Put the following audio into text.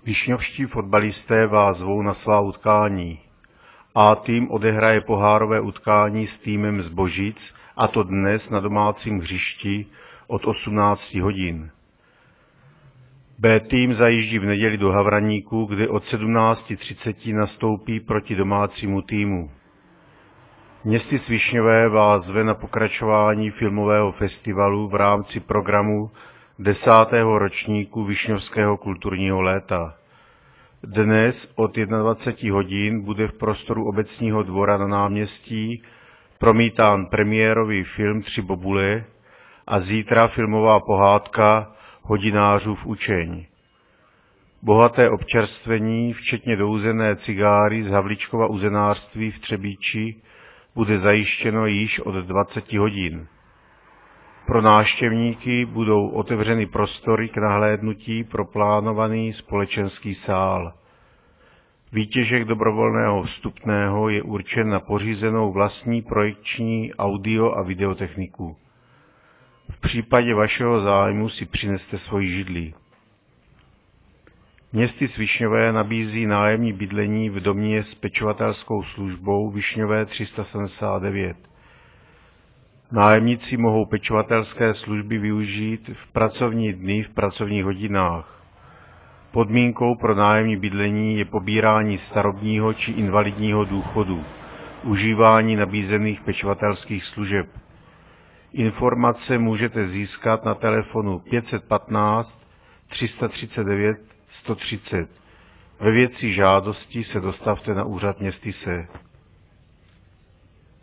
Višňovští fotbalisté vás zvou na svá utkání. A tým odehraje pohárové utkání s týmem z Božic, a to dnes na domácím hřišti od 18 hodin. B tým zajíždí v neděli do Havraníku, kde od 17:30 nastoupí proti domácímu týmu. Městys Višňové vás zve na pokračování filmového festivalu v rámci programu 10. ročníku Višňovského kulturního léta. Dnes od 21 hodin bude v prostoru obecního dvora na náměstí promítán premiérový film Tři bobule a zítra filmová pohádka Hodinářův učeň. Bohaté občerstvení, včetně douzené cigáry z Havlíčkova uzenářství v Třebíči, bude zajištěno již od 20 hodin. Pro návštěvníky budou otevřeny prostory k nahlédnutí pro plánovaný společenský sál. Výtěžek dobrovolného vstupného je určen na pořízenou vlastní projekční audio a videotechniku. V případě vašeho zájmu si přineste svoji židli. Městys Višňové nabízí nájemní bydlení v domě s pečovatelskou službou Višňové 379. Nájemníci mohou pečovatelské služby využít v pracovní dny v pracovních hodinách. Podmínkou pro nájemní bydlení je pobírání starobního či invalidního důchodu, užívání nabízených pečovatelských služeb. Informace můžete získat na telefonu 515 339 130. Ve věci žádosti se dostavte na úřad městyse.